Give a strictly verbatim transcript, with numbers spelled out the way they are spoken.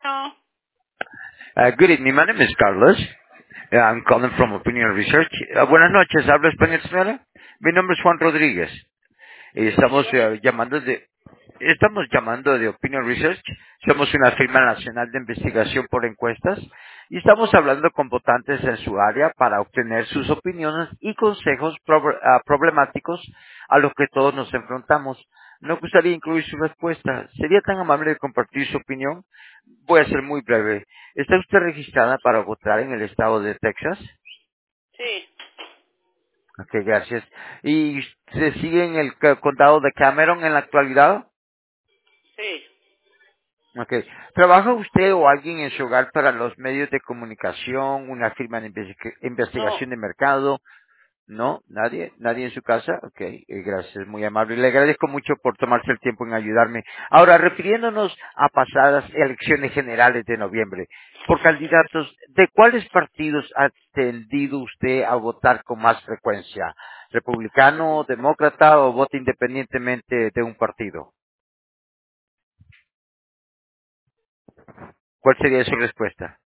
No. Uh, good evening, my name is Carlos. Uh, I'm calling from Opinion Research. Uh, buenas noches, ¿habla español, señora? Mi nombre es Juan Rodríguez. Y estamos Diga. eh, llamando de estamos llamando de Opinion Research. Somos una firma nacional de investigación por encuestas y estamos hablando con votantes en su área para obtener sus opiniones y consejos prob- ah, problemáticos a los que todos nos enfrentamos. Nos gustaría incluir su respuesta. ¿Sería tan amable de compartir su opinión? Voy a ser muy breve. ¿Está usted registrada para votar en el estado de Texas? Sí, Ok, gracias. ¿Y se sigue en el c- condado de Cameron en la actualidad? sí, Ok. ¿Trabaja usted o alguien en su hogar para los medios de comunicación, una firma de investi- no. investigación de mercado? ¿No? ¿Nadie? ¿Nadie en su casa? Ok, eh, gracias, muy amable. Le agradezco mucho por tomarse el tiempo en ayudarme. Ahora, refiriéndonos a pasadas elecciones generales de noviembre, por candidatos, ¿de cuáles partidos ha tendido usted a votar con más frecuencia? ¿Republicano, demócrata o vota independientemente de un partido? ¿Cuál sería su respuesta?